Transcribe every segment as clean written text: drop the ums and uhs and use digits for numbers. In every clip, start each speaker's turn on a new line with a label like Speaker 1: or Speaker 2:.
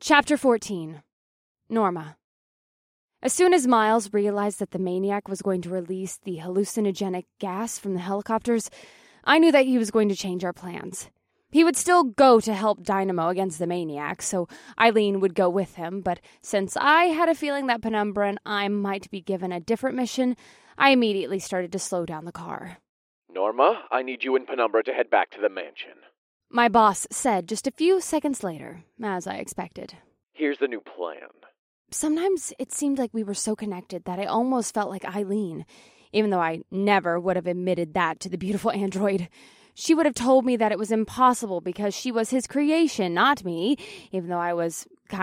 Speaker 1: Chapter 14. Norma. As soon as Miles realized that the maniac was going to release the hallucinogenic gas from the helicopters, I knew that he was going to change our plans. He would still go to help Dynamo against the maniac, so Eileen would go with him, but since I had a feeling that Penumbra and I might be given a different mission, I immediately started to slow down the car.
Speaker 2: Norma, I need you and Penumbra to head back to the mansion.
Speaker 1: My boss said just a few seconds later, as I expected.
Speaker 2: Here's the new plan.
Speaker 1: Sometimes it seemed like we were so connected that I almost felt like Eileen, even though I never would have admitted that to the beautiful android. She would have told me that it was impossible because she was his creation, not me, even though I was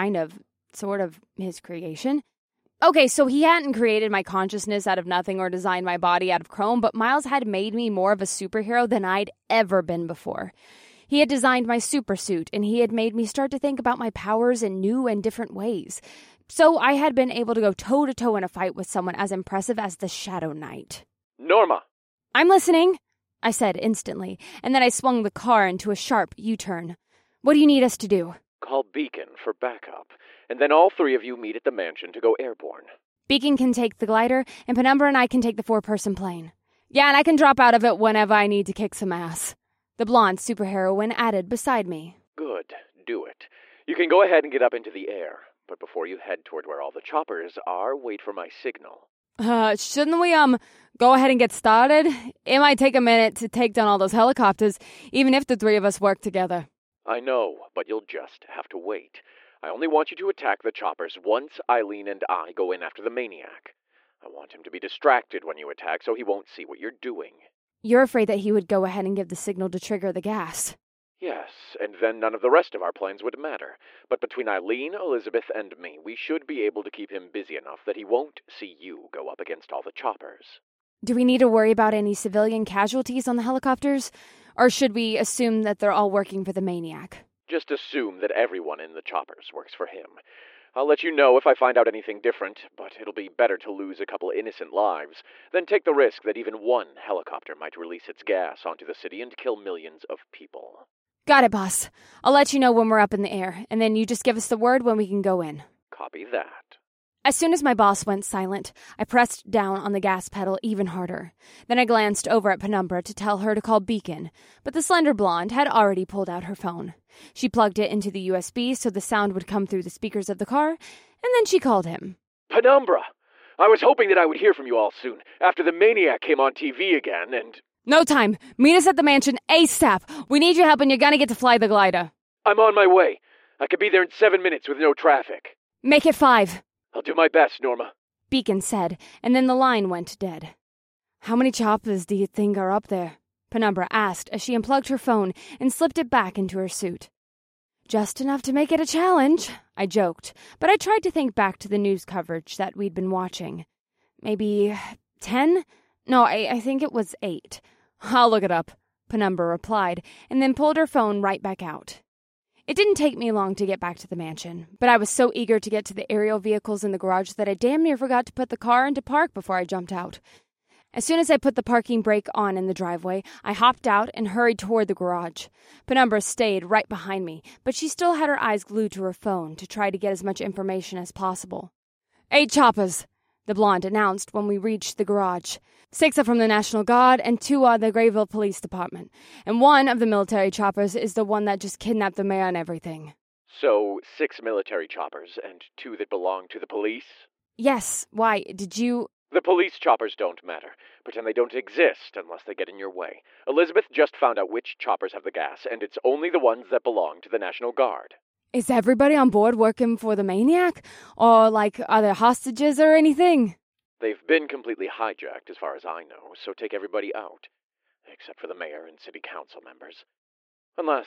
Speaker 1: sort of his creation. Okay, so he hadn't created my consciousness out of nothing or designed my body out of chrome, but Miles had made me more of a superhero than I'd ever been before. He had designed my supersuit, and he had made me start to think about my powers in new and different ways. So I had been able to go toe-to-toe in a fight with someone as impressive as the Shadow Knight.
Speaker 2: Norma!
Speaker 1: I'm listening, I said instantly, and then I swung the car into a sharp U-turn. What do you need us to do?
Speaker 2: Call Beacon for backup, and then all three of you meet at the mansion to go airborne.
Speaker 1: Beacon can take the glider, and Penumbra and I can take the 4-person plane. Yeah, and I can drop out of it whenever I need to kick some ass. The blonde superheroine added beside me.
Speaker 2: Good, do it. You can go ahead and get up into the air, but before you head toward where all the choppers are, wait for my signal.
Speaker 1: Shouldn't we, go ahead and get started? It might take a minute to take down all those helicopters, even if the three of us work together.
Speaker 2: I know, but you'll just have to wait. I only want you to attack the choppers once Eileen and I go in after the maniac. I want him to be distracted when you attack so he won't see what you're doing.
Speaker 1: You're afraid that he would go ahead and give the signal to trigger the gas.
Speaker 2: Yes, and then none of the rest of our plans would matter. But between Eileen, Elizabeth, and me, we should be able to keep him busy enough that he won't see you go up against all the choppers.
Speaker 1: Do we need to worry about any civilian casualties on the helicopters? Or should we assume that they're all working for the maniac?
Speaker 2: Just assume that everyone in the choppers works for him. I'll let you know if I find out anything different, but it'll be better to lose a couple innocent lives than take the risk that even one helicopter might release its gas onto the city and kill millions of people.
Speaker 1: Got it, boss. I'll let you know when we're up in the air, and then you just give us the word when we can go in.
Speaker 2: Copy that.
Speaker 1: As soon as my boss went silent, I pressed down on the gas pedal even harder. Then I glanced over at Penumbra to tell her to call Beacon, but the slender blonde had already pulled out her phone. She plugged it into the USB so the sound would come through the speakers of the car, and then she called him.
Speaker 2: Penumbra! I was hoping that I would hear from you all soon, after the maniac came on TV again, and...
Speaker 1: No time. Meet us at the mansion ASAP. We need your help and you're gonna get to fly the glider.
Speaker 2: I'm on my way. I could be there in 7 minutes with no traffic.
Speaker 1: Make it 5.
Speaker 2: I'll do my best, Norma.
Speaker 1: Beacon said, and then the line went dead. How many choppers do you think are up there? Penumbra asked as she unplugged her phone and slipped it back into her suit. Just enough to make it a challenge, I joked, but I tried to think back to the news coverage that we'd been watching. Maybe 10? No, I think it was 8. I'll look it up, Penumbra replied, and then pulled her phone right back out. It didn't take me long to get back to the mansion, but I was so eager to get to the aerial vehicles in the garage that I damn near forgot to put the car into park before I jumped out. As soon as I put the parking brake on in the driveway, I hopped out and hurried toward the garage. Penumbra stayed right behind me, but she still had her eyes glued to her phone to try to get as much information as possible. 8 choppers, the blonde announced when we reached the garage. 6 are from the National Guard, and 2 are the Grayville Police Department. And one of the military choppers is the one that just kidnapped the mayor and everything.
Speaker 2: So, 6 military choppers, and 2 that belong to the police?
Speaker 1: Yes. Why, did you...
Speaker 2: The police choppers don't matter. Pretend they don't exist unless they get in your way. Elizabeth just found out which choppers have the gas, and it's only the ones that belong to the National Guard.
Speaker 1: Is everybody on board working for the maniac? Or, are there hostages or anything?
Speaker 2: They've been completely hijacked, as far as I know, so take everybody out. Except for the mayor and city council members. Unless,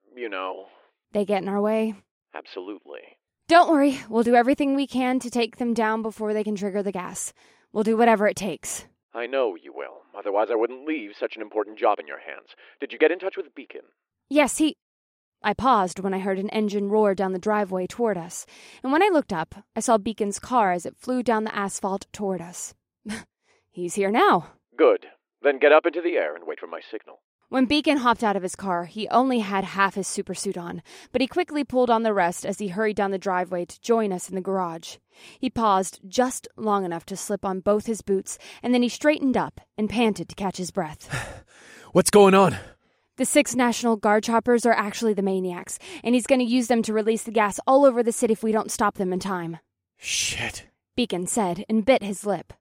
Speaker 1: They get in our way?
Speaker 2: Absolutely.
Speaker 1: Don't worry, we'll do everything we can to take them down before they can trigger the gas. We'll do whatever it takes.
Speaker 2: I know you will. Otherwise I wouldn't leave such an important job in your hands. Did you get in touch with Beacon?
Speaker 1: Yes, I paused when I heard an engine roar down the driveway toward us, and when I looked up, I saw Beacon's car as it flew down the asphalt toward us. He's here now.
Speaker 2: Good. Then get up into the air and wait for my signal.
Speaker 1: When Beacon hopped out of his car, he only had half his supersuit on, but he quickly pulled on the rest as he hurried down the driveway to join us in the garage. He paused just long enough to slip on both his boots, and then he straightened up and panted to catch his breath.
Speaker 3: What's going on?
Speaker 1: The 6 National Guard choppers are actually the maniacs, and he's going to use them to release the gas all over the city if we don't stop them in time.
Speaker 3: Shit.
Speaker 1: Beacon said and bit his lip.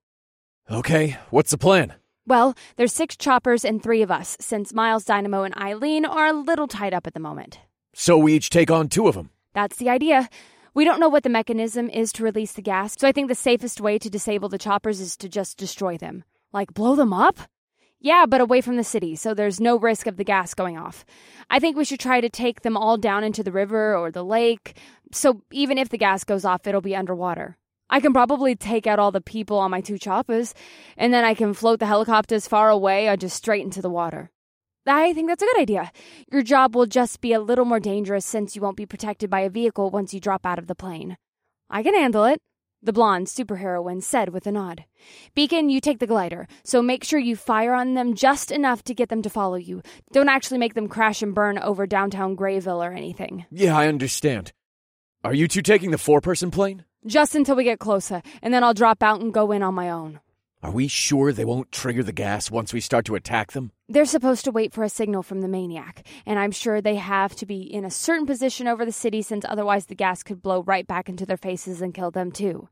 Speaker 3: Okay, what's the plan?
Speaker 1: Well, there's 6 choppers and 3 of us, since Miles, Dynamo, and Eileen are a little tied up at the moment.
Speaker 3: So we each take on 2 of them?
Speaker 1: That's the idea. We don't know what the mechanism is to release the gas, so I think the safest way to disable the choppers is to just destroy them. Like, blow them up? Yeah, but away from the city, so there's no risk of the gas going off. I think we should try to take them all down into the river or the lake, so even if the gas goes off, it'll be underwater. I can probably take out all the people on my 2 choppers, and then I can float the helicopters far away or just straight into the water. I think that's a good idea. Your job will just be a little more dangerous since you won't be protected by a vehicle once you drop out of the plane. I can handle it, the blonde superheroine said with a nod. Beacon, you take the glider, so make sure you fire on them just enough to get them to follow you. Don't actually make them crash and burn over downtown Grayville or anything.
Speaker 3: Yeah, I understand. Are you 2 taking the 4-person plane?
Speaker 1: Just until we get closer, and then I'll drop out and go in on my own.
Speaker 3: Are we sure they won't trigger the gas once we start to attack them?
Speaker 1: They're supposed to wait for a signal from the maniac, and I'm sure they have to be in a certain position over the city since otherwise the gas could blow right back into their faces and kill them too.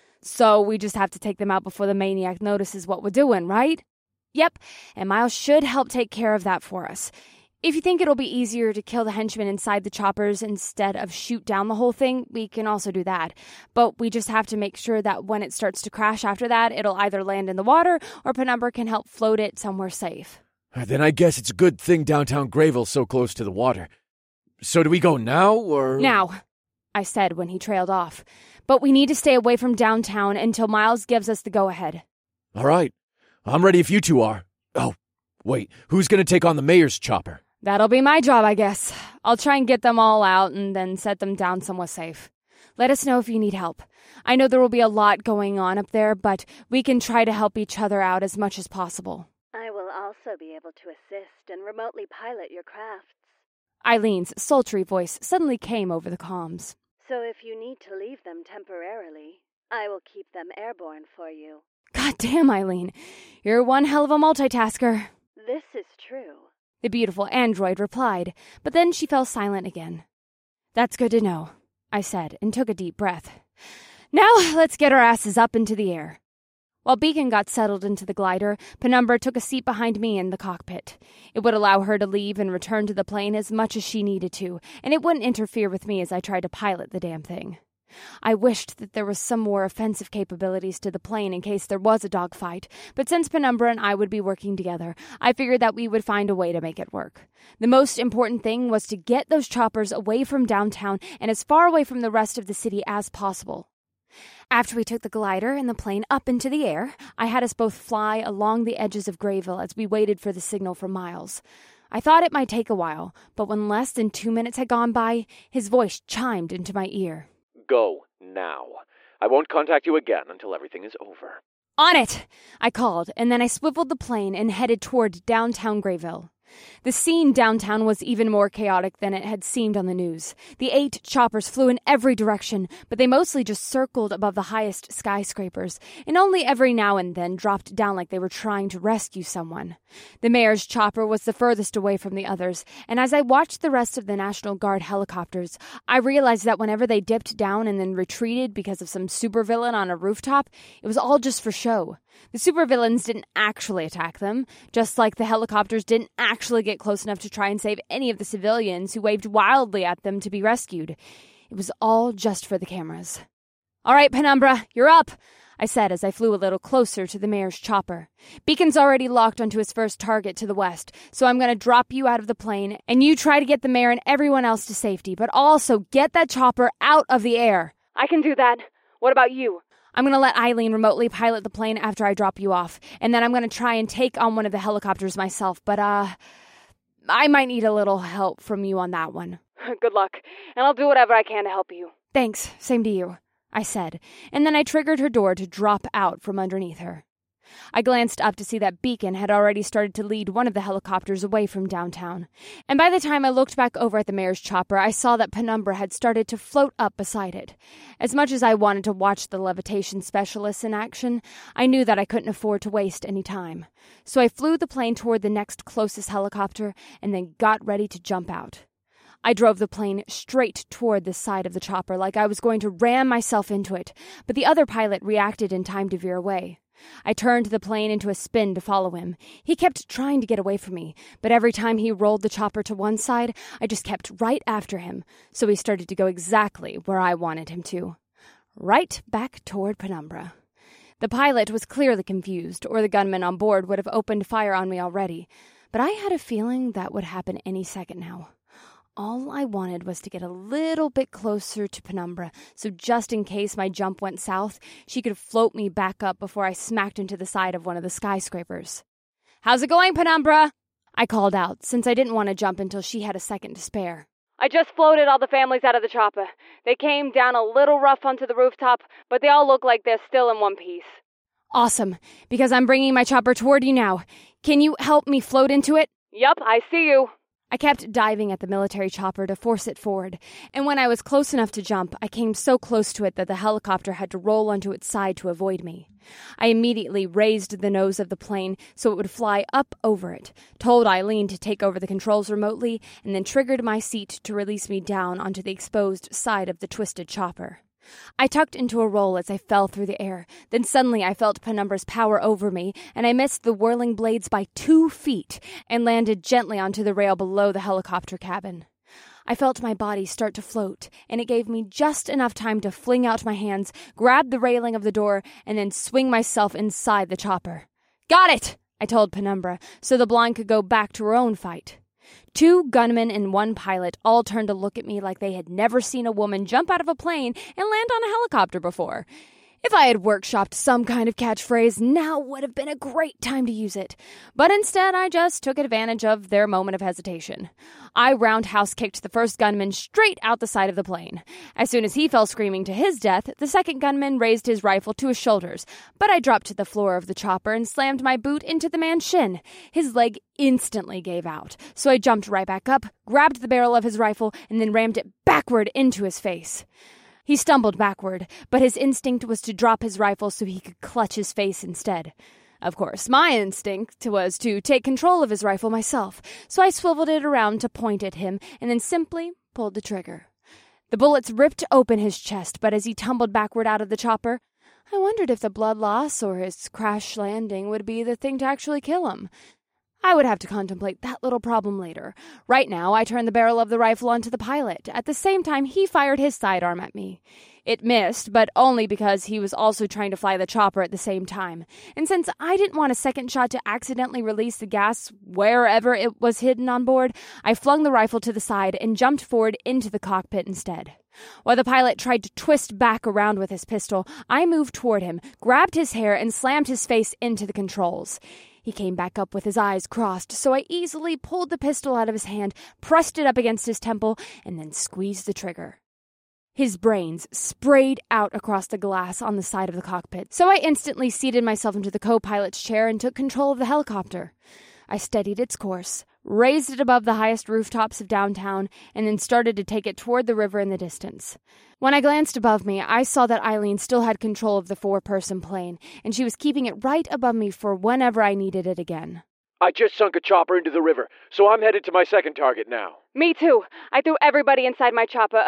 Speaker 1: So we just have to take them out before the maniac notices what we're doing, right? Yep, and Miles should help take care of that for us. If you think it'll be easier to kill the henchmen inside the choppers instead of shoot down the whole thing, we can also do that. But we just have to make sure that when it starts to crash after that, it'll either land in the water or Penumbra can help float it somewhere safe.
Speaker 3: Then I guess it's a good thing downtown Grayville's so close to the water. So do we go now, or...?
Speaker 1: Now, I said when he trailed off. But we need to stay away from downtown until Miles gives us the go-ahead.
Speaker 3: All right. I'm ready if you 2 are. Oh, wait. Who's going to take on the mayor's chopper?
Speaker 1: That'll be my job, I guess. I'll try and get them all out and then set them down somewhere safe. Let us know if you need help. I know there will be a lot going on up there, but we can try to help each other out as much as possible.
Speaker 4: I will also be able to assist and remotely pilot your crafts.
Speaker 1: Eileen's sultry voice suddenly came over the comms.
Speaker 4: So if you need to leave them temporarily, I will keep them airborne for you.
Speaker 1: God damn, Eileen. You're one hell of a multitasker.
Speaker 4: This is true.
Speaker 1: The beautiful android replied, but then she fell silent again. That's good to know, I said, and took a deep breath. Now let's get our asses up into the air. While Beacon got settled into the glider, Penumbra took a seat behind me in the cockpit. It would allow her to leave and return to the plane as much as she needed to, and it wouldn't interfere with me as I tried to pilot the damn thing. I wished that there was some more offensive capabilities to the plane in case there was a dogfight, but since Penumbra and I would be working together, I figured that we would find a way to make it work. The most important thing was to get those choppers away from downtown and as far away from the rest of the city as possible. After we took the glider and the plane up into the air, I had us both fly along the edges of Grayville as we waited for the signal from Miles. I thought it might take a while, but when less than 2 minutes had gone by, his voice chimed into my ear.
Speaker 2: Go now. I won't contact you again until everything is over.
Speaker 1: On it! I called, and then I swiveled the plane and headed toward downtown Grayville. The scene downtown was even more chaotic than it had seemed on the news. The 8 choppers flew in every direction, but they mostly just circled above the highest skyscrapers, and only every now and then dropped down like they were trying to rescue someone. The mayor's chopper was the furthest away from the others, and as I watched the rest of the National Guard helicopters, I realized that whenever they dipped down and then retreated because of some supervillain on a rooftop, it was all just for show. The supervillains didn't actually attack them, just like the helicopters didn't actually get close enough to try and save any of the civilians who waved wildly at them to be rescued. It was all just for the cameras. All right, Penumbra, you're up, I said as I flew a little closer to the mayor's chopper. Beacon's already locked onto his first target to the west, so I'm going to drop you out of the plane, and you try to get the mayor and everyone else to safety, but also get that chopper out of the air. I can do that. What about you? I'm going to let Eileen remotely pilot the plane after I drop you off, and then I'm going to try and take on one of the helicopters myself, but, I might need a little help from you on that one. Good luck, and I'll do whatever I can to help you. Thanks, same to you, I said, and then I triggered her door to drop out from underneath her. I glanced up to see that Beacon had already started to lead one of the helicopters away from downtown. And by the time I looked back over at the mayor's chopper, I saw that Penumbra had started to float up beside it. As much as I wanted to watch the levitation specialists in action, I knew that I couldn't afford to waste any time. So I flew the plane toward the next closest helicopter and then got ready to jump out. I drove the plane straight toward the side of the chopper like I was going to ram myself into it, but the other pilot reacted in time to veer away. I turned the plane into a spin to follow him. He kept trying to get away from me, but every time he rolled the chopper to one side, I just kept right after him, so he started to go exactly where I wanted him to. Right back toward Penumbra. The pilot was clearly confused, or the gunman on board would have opened fire on me already, but I had a feeling that would happen any second now. All I wanted was to get a little bit closer to Penumbra, so just in case my jump went south, she could float me back up before I smacked into the side of one of the skyscrapers. "How's it going, Penumbra?" I called out, since I didn't want to jump until she had a second to spare. "I just floated all the families out of the chopper. They came down a little rough onto the rooftop, but they all look like they're still in one piece." "Awesome, because I'm bringing my chopper toward you now. Can you help me float into it?" "Yup, I see you." I kept diving at the military chopper to force it forward, and when I was close enough to jump, I came so close to it that the helicopter had to roll onto its side to avoid me. I immediately raised the nose of the plane so it would fly up over it, told Eileen to take over the controls remotely, and then triggered my seat to release me down onto the exposed side of the twisted chopper. I tucked into a roll as I fell through the air. Then suddenly I felt Penumbra's power over me, and I missed the whirling blades by 2 feet and landed gently onto the rail below the helicopter cabin. I felt my body start to float, and it gave me just enough time to fling out my hands, grab the railing of the door, and then swing myself inside the chopper. "Got it!" I told Penumbra, so the blonde could go back to her own fight. 2 gunmen and 1 pilot all turned to look at me like they had never seen a woman jump out of a plane and land on a helicopter before. If I had workshopped some kind of catchphrase, now would have been a great time to use it. But instead, I just took advantage of their moment of hesitation. I roundhouse kicked the first gunman straight out the side of the plane. As soon as he fell screaming to his death, the second gunman raised his rifle to his shoulders, but I dropped to the floor of the chopper and slammed my boot into the man's shin. His leg instantly gave out, so I jumped right back up, grabbed the barrel of his rifle, and then rammed it backward into his face. He stumbled backward, but his instinct was to drop his rifle so he could clutch his face instead. Of course, my instinct was to take control of his rifle myself, so I swiveled it around to point at him and then simply pulled the trigger. The bullets ripped open his chest, but as he tumbled backward out of the chopper, I wondered if the blood loss or his crash landing would be the thing to actually kill him. I would have to contemplate that little problem later. Right now, I turned the barrel of the rifle onto the pilot. At the same time, he fired his sidearm at me. It missed, but only because he was also trying to fly the chopper at the same time. And since I didn't want a second shot to accidentally release the gas wherever it was hidden on board, I flung the rifle to the side and jumped forward into the cockpit instead. While the pilot tried to twist back around with his pistol, I moved toward him, grabbed his hair, and slammed his face into the controls. He came back up with his eyes crossed, so I easily pulled the pistol out of his hand, pressed it up against his temple, and then squeezed the trigger. His brains sprayed out across the glass on the side of the cockpit, so I instantly seated myself into the co-pilot's chair and took control of the helicopter. I steadied its course, raised it above the highest rooftops of downtown, and then started to take it toward the river in the distance. When I glanced above me, I saw that Eileen still had control of the 4-person plane, and she was keeping it right above me for whenever I needed it again.
Speaker 2: "I just sunk a chopper into the river, so I'm headed to my second target now."
Speaker 1: "Me too. I threw everybody inside my chopper,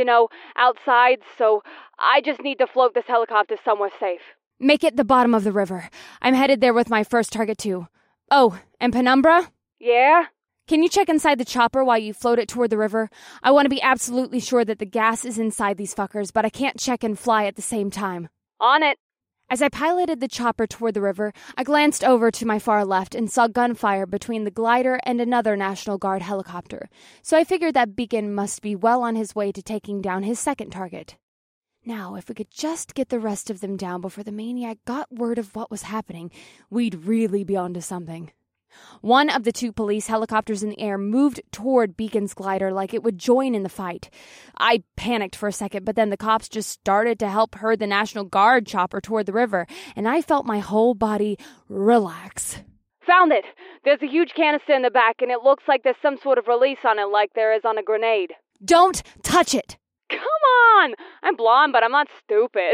Speaker 1: outside, so I just need to float this helicopter somewhere safe." "Make it the bottom of the river. I'm headed there with my first target too. Oh, and Penumbra?" "Yeah?" "Can you check inside the chopper while you float it toward the river? I want to be absolutely sure that the gas is inside these fuckers, but I can't check and fly at the same time." "On it." As I piloted the chopper toward the river, I glanced over to my far left and saw gunfire between the glider and another National Guard helicopter, so I figured that Beacon must be well on his way to taking down his second target. Now, if we could just get the rest of them down before the maniac got word of what was happening, we'd really be onto something. One of the two police helicopters in the air moved toward Beacon's glider like it would join in the fight. I panicked for a second, but then the cops just started to help herd the National Guard chopper toward the river, and I felt my whole body relax.
Speaker 5: Found it! There's a huge canister in the back, and it looks like there's some sort of release on it like there is on a grenade.
Speaker 1: Don't touch it!
Speaker 5: Come on! I'm blonde, but I'm not stupid.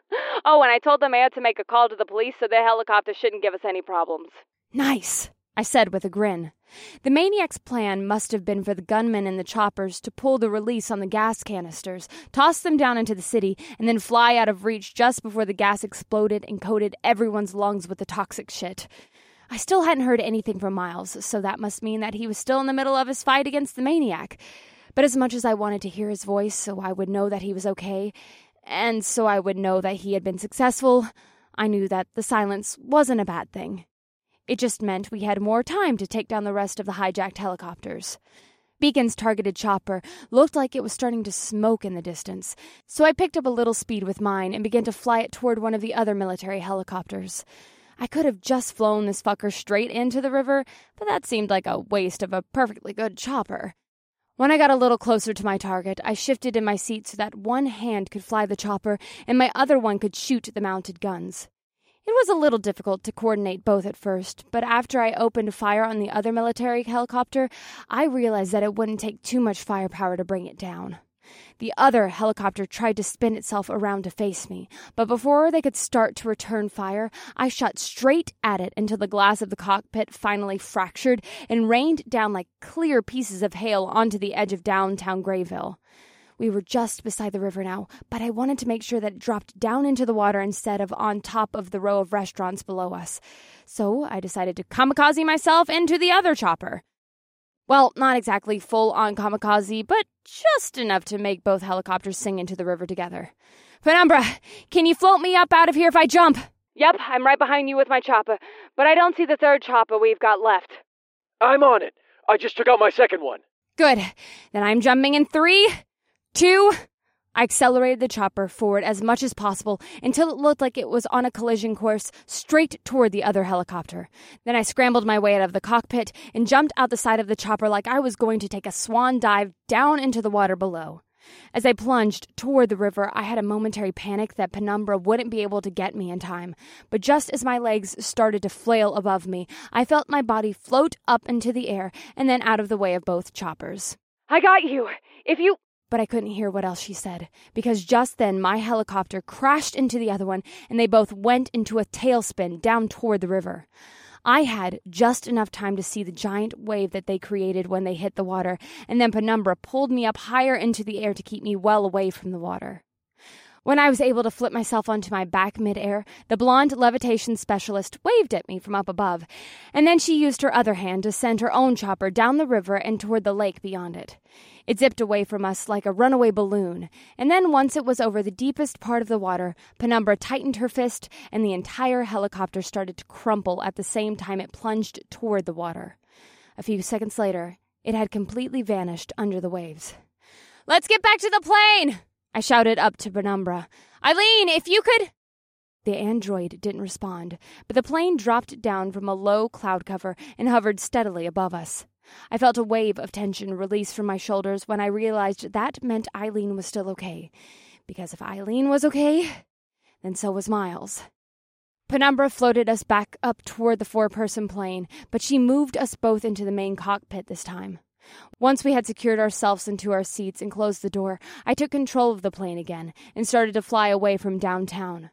Speaker 5: Oh, and I told the mayor to make a call to the police so their helicopter shouldn't give us any problems.
Speaker 1: Nice, I said with a grin. The maniac's plan must have been for the gunmen in the choppers to pull the release on the gas canisters, toss them down into the city, and then fly out of reach just before the gas exploded and coated everyone's lungs with the toxic shit. I still hadn't heard anything from Miles, so that must mean that he was still in the middle of his fight against the maniac. But as much as I wanted to hear his voice so I would know that he was okay, and so I would know that he had been successful, I knew that the silence wasn't a bad thing. It just meant we had more time to take down the rest of the hijacked helicopters. Beacon's targeted chopper looked like it was starting to smoke in the distance, so I picked up a little speed with mine and began to fly it toward one of the other military helicopters. I could have just flown this fucker straight into the river, but that seemed like a waste of a perfectly good chopper. When I got a little closer to my target, I shifted in my seat so that one hand could fly the chopper and my other one could shoot the mounted guns. It was a little difficult to coordinate both at first, but after I opened fire on the other military helicopter, I realized that it wouldn't take too much firepower to bring it down. The other helicopter tried to spin itself around to face me, but before they could start to return fire, I shot straight at it until the glass of the cockpit finally fractured and rained down like clear pieces of hail onto the edge of downtown Grayville. We were just beside the river now, but I wanted to make sure that it dropped down into the water instead of on top of the row of restaurants below us. So I decided to kamikaze myself into the other chopper. Well, not exactly full-on kamikaze, but just enough to make both helicopters sing into the river together. Penumbra, can you float me up out of here if I jump?
Speaker 5: Yep, I'm right behind you with my chopper, but I don't see the third chopper we've got left.
Speaker 2: I'm on it. I just took out my second one.
Speaker 1: Good. Then I'm jumping in 3, 2... I accelerated the chopper forward as much as possible until it looked like it was on a collision course straight toward the other helicopter. Then I scrambled my way out of the cockpit and jumped out the side of the chopper like I was going to take a swan dive down into the water below. As I plunged toward the river, I had a momentary panic that Penumbra wouldn't be able to get me in time. But just as my legs started to flail above me, I felt my body float up into the air and then out of the way of both choppers.
Speaker 5: I got you.
Speaker 1: But I couldn't hear what else she said, because just then my helicopter crashed into the other one, and they both went into a tailspin down toward the river. I had just enough time to see the giant wave that they created when they hit the water, and then Penumbra pulled me up higher into the air to keep me well away from the water. When I was able to flip myself onto my back midair, the blonde levitation specialist waved at me from up above, and then she used her other hand to send her own chopper down the river and toward the lake beyond it. It zipped away from us like a runaway balloon, and then once it was over the deepest part of the water, Penumbra tightened her fist, and the entire helicopter started to crumple at the same time it plunged toward the water. A few seconds later, it had completely vanished under the waves. "Let's get back to the plane!" I shouted up to Penumbra. "Eileen, if you could—" The android didn't respond, but the plane dropped down from a low cloud cover and hovered steadily above us. I felt a wave of tension release from my shoulders when I realized that meant Eileen was still okay. Because if Eileen was okay, then so was Miles. Penumbra floated us back up toward the 4-person plane, but she moved us both into the main cockpit this time. Once we had secured ourselves into our seats and closed the door, I took control of the plane again and started to fly away from downtown.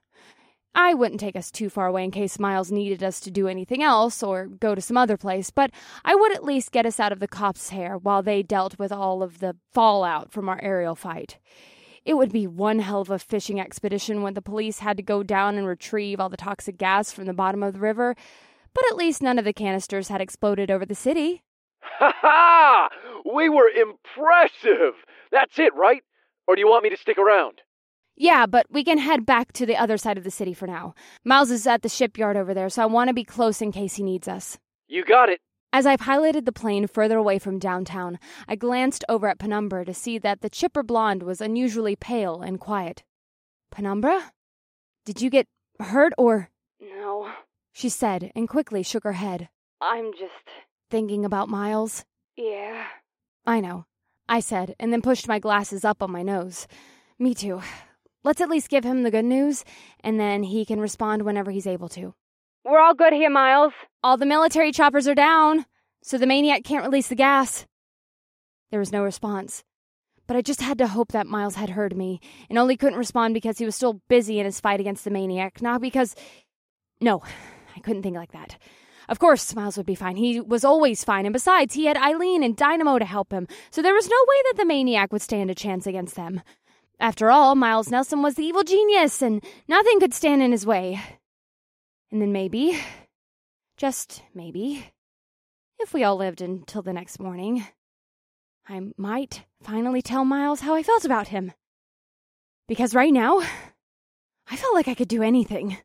Speaker 1: I wouldn't take us too far away in case Miles needed us to do anything else or go to some other place, but I would at least get us out of the cops' hair while they dealt with all of the fallout from our aerial fight. It would be one hell of a fishing expedition when the police had to go down and retrieve all the toxic gas from the bottom of the river, but at least none of the canisters had exploded over the city.
Speaker 2: Ha ha! We were impressive! That's it, right? Or do you want me to stick around?
Speaker 1: Yeah, but we can head back to the other side of the city for now. Miles is at the shipyard over there, so I want to be close in case he needs us.
Speaker 2: You got it.
Speaker 1: As I piloted the plane further away from downtown, I glanced over at Penumbra to see that the chipper blonde was unusually pale and quiet. "Penumbra? Did you get hurt or—"
Speaker 5: No,
Speaker 1: she said, and quickly shook her head.
Speaker 5: I'm just...
Speaker 1: Thinking about Miles?
Speaker 5: Yeah.
Speaker 1: I know, I said, and then pushed my glasses up on my nose. Me too. Let's at least give him the good news, and then he can respond whenever he's able to.
Speaker 5: We're all good here, Miles.
Speaker 1: All the military choppers are down, so the maniac can't release the gas. There was no response. But I just had to hope that Miles had heard me, and only couldn't respond because he was still busy in his fight against the maniac, not because... No, I couldn't think like that. Of course, Miles would be fine. He was always fine, and besides, he had Eileen and Dynamo to help him, so there was no way that the maniac would stand a chance against them. After all, Miles Nelson was the evil genius, and nothing could stand in his way. And then maybe, just maybe, if we all lived until the next morning, I might finally tell Miles how I felt about him. Because right now, I felt like I could do anything.